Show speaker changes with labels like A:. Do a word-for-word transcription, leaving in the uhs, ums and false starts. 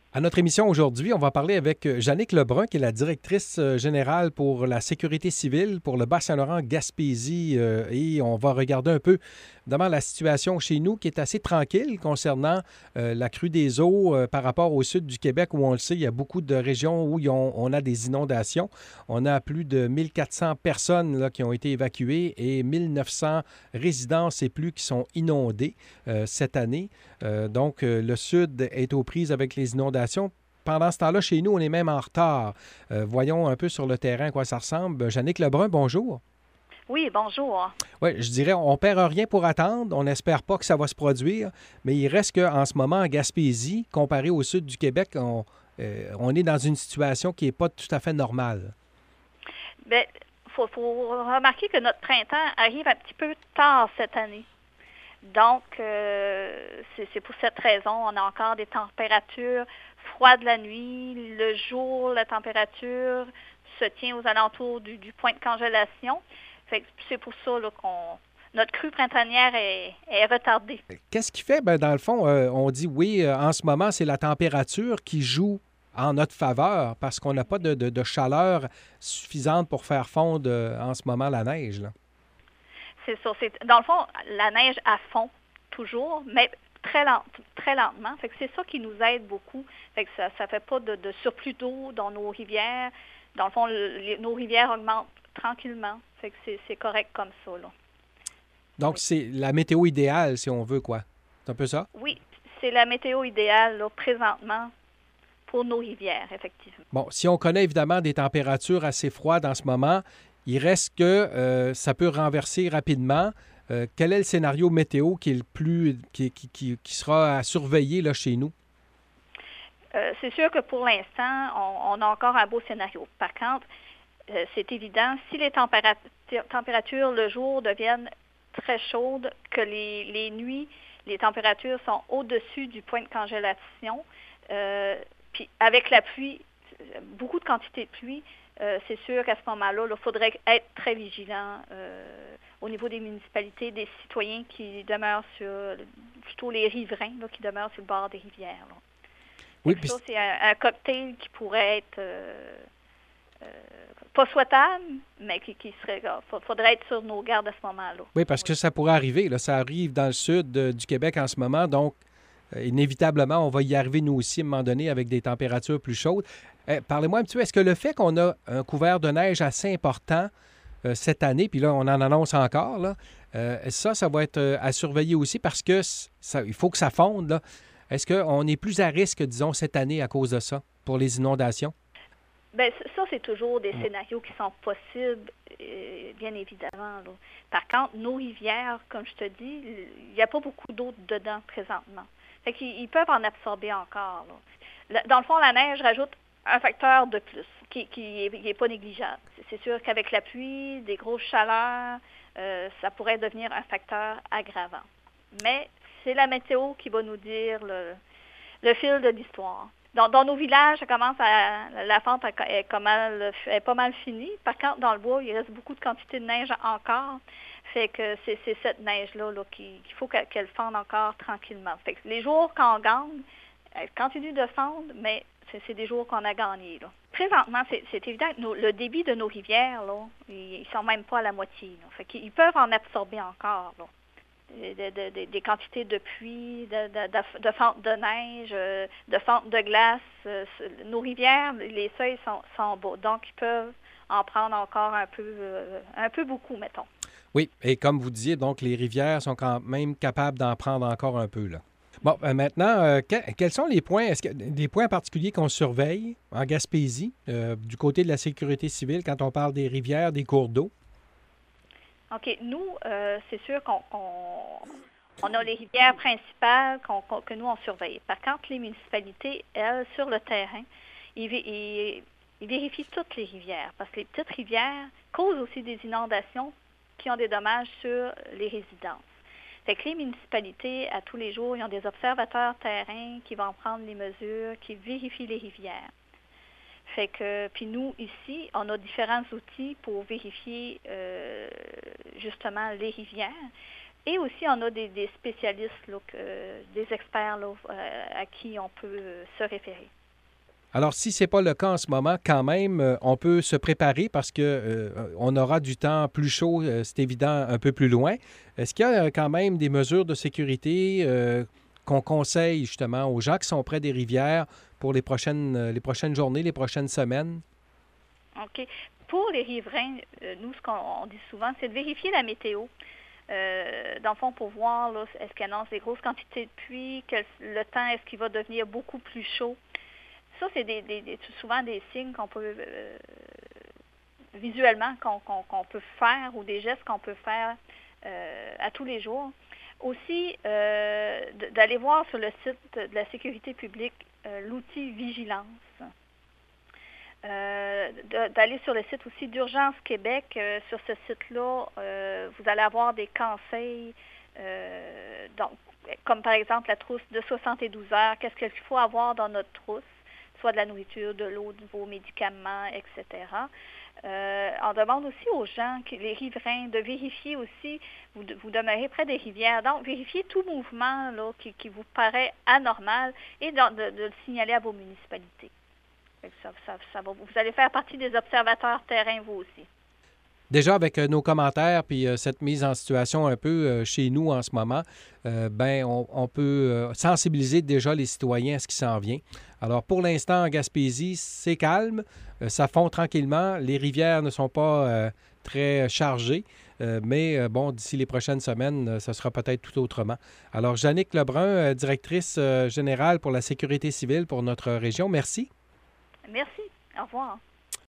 A: À notre émission aujourd'hui, on va parler avec Jannick Lebrun, qui est la directrice générale pour la sécurité civile pour le Bas-Saint-Laurent Gaspésie. Euh, et on va regarder un peu, évidemment, la situation chez nous qui est assez tranquille concernant euh, la crue des eaux euh, par rapport au sud du Québec, où on le sait, il y a beaucoup de régions où ils ont- on a des inondations. On a plus de mille quatre cents personnes là, qui ont été évacuées et mille neuf cents résidences et plus qui sont inondées euh, cette année. Euh, donc, euh, le Sud est aux prises avec les inondations. Pendant ce temps-là, chez nous, on est même en retard. Euh, voyons un peu sur le terrain à quoi ça ressemble. Jannick Lebrun, bonjour.
B: Oui, bonjour.
A: Oui, je dirais, on ne perd rien pour attendre. On n'espère pas que ça va se produire, mais il reste qu'en ce moment, en Gaspésie, comparé au sud du Québec, on, euh, on est dans une situation qui n'est pas tout à fait normale.
B: Bien, il faut, faut remarquer que notre printemps arrive un petit peu tard cette année. Donc, euh, c'est c'est pour cette raison, on a encore des températures froides la nuit. Le jour, la température se tient aux alentours du, du point de congélation. Fait que c'est pour ça là, qu'on notre crue printanière est, est retardée.
A: Qu'est-ce qui fait? Ben, dans le fond, euh, on dit oui, euh, en ce moment, c'est la température qui joue en notre faveur parce qu'on n'a pas de, de- de chaleur suffisante pour faire fondre euh, en ce moment la neige, là.
B: C'est ça. C'est, dans le fond, la neige à fond, toujours, mais très, lente, très lentement. Fait que c'est ça qui nous aide beaucoup. Fait que ça ne fait pas de, de surplus d'eau dans nos rivières. Dans le fond, le- les- nos rivières augmentent tranquillement. Fait que c'est, c'est correct comme ça, là.
A: Donc,
B: Oui.
A: c'est la météo idéale, si on veut, quoi. C'est un peu ça?
B: Oui, c'est la météo idéale, là, présentement, pour nos rivières, effectivement.
A: Bon, si on connaît évidemment des températures assez froides en ce moment, il reste que euh, ça peut renverser rapidement. Euh, quel est le scénario météo qui est le plus qui, qui- qui- qui sera à surveiller là, chez nous?
B: Euh, c'est sûr que pour l'instant, on, on a encore un beau scénario. Par contre, euh, c'est évident, si les températures, températures le jour deviennent très chaudes, que les, les nuits, les températures sont au-dessus du point de congélation, euh, puis avec la pluie, beaucoup de quantité de pluie, euh, c'est sûr qu'à ce moment-là, il faudrait être très vigilant euh, au niveau des municipalités, des citoyens qui demeurent sur, plutôt les riverains là, qui demeurent sur le bord des rivières, là. Fait
A: Oui,
B: que
A: puis
B: ça, c'est un, un cocktail qui pourrait être euh, euh, pas souhaitable, mais qui, qui serait. Il faudrait être sur nos gardes à ce moment-là.
A: oui, parce que
B: Oui.
A: ça pourrait arriver. Là, ça arrive dans le sud euh, du Québec en ce moment, donc euh, inévitablement, on va y arriver nous aussi à un moment donné avec des températures plus chaudes. Euh, parlez-moi un petit peu, est-ce que le fait qu'on a un couvert de neige assez important euh, cette année, puis là, on en annonce encore, là, euh, ça, ça va être euh, à surveiller aussi parce que c- ça, il faut que ça fonde, là. Est-ce qu'on est plus à risque, disons, cette année à cause de ça, pour les inondations?
B: Ben, ça, c'est toujours des scénarios qui sont possibles, euh, bien évidemment, là. Par contre, nos rivières, comme je te dis, il n'y a pas beaucoup d'eau dedans présentement. Fait qu'ils ils peuvent en absorber encore, là. Le- Dans le fond, la neige rajoute un facteur de plus qui, qui est, qui est pas négligeable. C'est c'est sûr qu'avec la pluie, des grosses chaleurs, euh, ça pourrait devenir un facteur aggravant. Mais c'est la météo qui va nous dire le, le fil de l'histoire. Dans, dans nos villages, ça commence à, la fente est, pas mal, est pas mal finie. Par contre, dans le bois, il reste beaucoup de quantité de neige encore. Fait que c'est c'est cette neige-là là, qui- qu'il faut qu'elle qu'elle fende encore tranquillement. Fait que les jours qu'on gagne, elle continue de fondre, mais c'est c'est des jours qu'on a gagnés, là. Présentement, c'est c'est évident que nos- le débit de nos rivières, là, ils, ils sont même pas à la moitié, là. Fait qu'ils peuvent en absorber encore, là. De- de- de- des quantités de pluie, de, de, de, de fente de neige, euh, de fente de glace. euh, c'est- nos rivières, les seuils sont, sont bas. Donc, ils peuvent en prendre encore un peu, euh, un peu beaucoup, mettons.
A: Oui, et comme vous disiez, donc les rivières sont quand même capables d'en prendre encore un peu, là. Bon, euh, maintenant, euh, que- quels sont les points, est-ce qu'il y a des points particuliers qu'on surveille en Gaspésie, euh, du côté de la sécurité civile, quand on parle des rivières, des cours d'eau?
B: OK. Nous, euh, c'est sûr qu'on qu'on- on a les rivières principales qu'on- qu'on- que nous, on surveille. Par contre, les municipalités, elles, sur le terrain, ils, vé- ils- ils vérifient toutes les rivières parce que les petites rivières causent aussi des inondations qui ont des dommages sur les résidences. Fait que les municipalités, à tous les jours, ils ont des observateurs terrain qui vont prendre les mesures, qui vérifient les rivières. Fait que, puis nous, ici, on a différents outils pour vérifier euh, justement les rivières. Et aussi, on a des, des spécialistes, là, que, des experts là, euh, à qui on peut euh, se référer.
A: Alors, si ce n'est pas le cas en ce moment, quand même, euh, on peut se préparer parce que euh, on aura du temps plus chaud, euh, c'est évident, un peu plus loin. Est-ce qu'il y a euh, quand même des mesures de sécurité euh, qu'on conseille justement aux gens qui sont près des rivières pour les prochaines, euh, les prochaines journées, les prochaines semaines?
B: OK. Pour les riverains, euh, nous, ce qu'on dit souvent, c'est de vérifier la météo. Euh, dans le fond, pour voir, là, est-ce qu'il annonce des grosses quantités de pluie, quel, le temps, est-ce qu'il va devenir beaucoup plus chaud. Ça, c'est des, des, des, souvent des signes qu'on peut, euh, visuellement, qu'on, qu'on, qu'on peut faire ou des gestes qu'on peut faire euh, à tous les jours. Aussi, euh, d'aller voir sur le site de la sécurité publique euh, l'outil Vigilance. Euh, d'aller sur le site aussi d'Urgence Québec. Euh, sur ce site-là, euh, vous allez avoir des conseils, euh, donc, comme par exemple la trousse de soixante-douze heures. Qu'est-ce qu'il faut avoir dans notre trousse? Soit de la nourriture, de l'eau, de vos médicaments, et cetera. Euh, on demande aussi aux gens, les riverains, de vérifier aussi, vous, vous demeurez près des rivières, donc vérifiez tout mouvement là, qui, qui vous paraît anormal et de, de, de le signaler à vos municipalités. Ça, ça, ça va, vous allez faire partie des observateurs terrain, vous aussi.
A: Déjà, avec euh, nos commentaires puis euh, cette mise en situation un peu euh, chez nous en ce moment, euh, ben on, on peut euh, sensibiliser déjà les citoyens à ce qui s'en vient. Alors, pour l'instant, en Gaspésie, c'est calme. Euh, ça fond tranquillement. Les rivières ne sont pas euh, très chargées. Euh, mais euh, bon, d'ici les prochaines semaines, euh, ça sera peut-être tout autrement. Alors, Jannick Lebrun, euh, directrice euh, générale pour la sécurité civile pour notre région, merci.
B: Merci. Au revoir.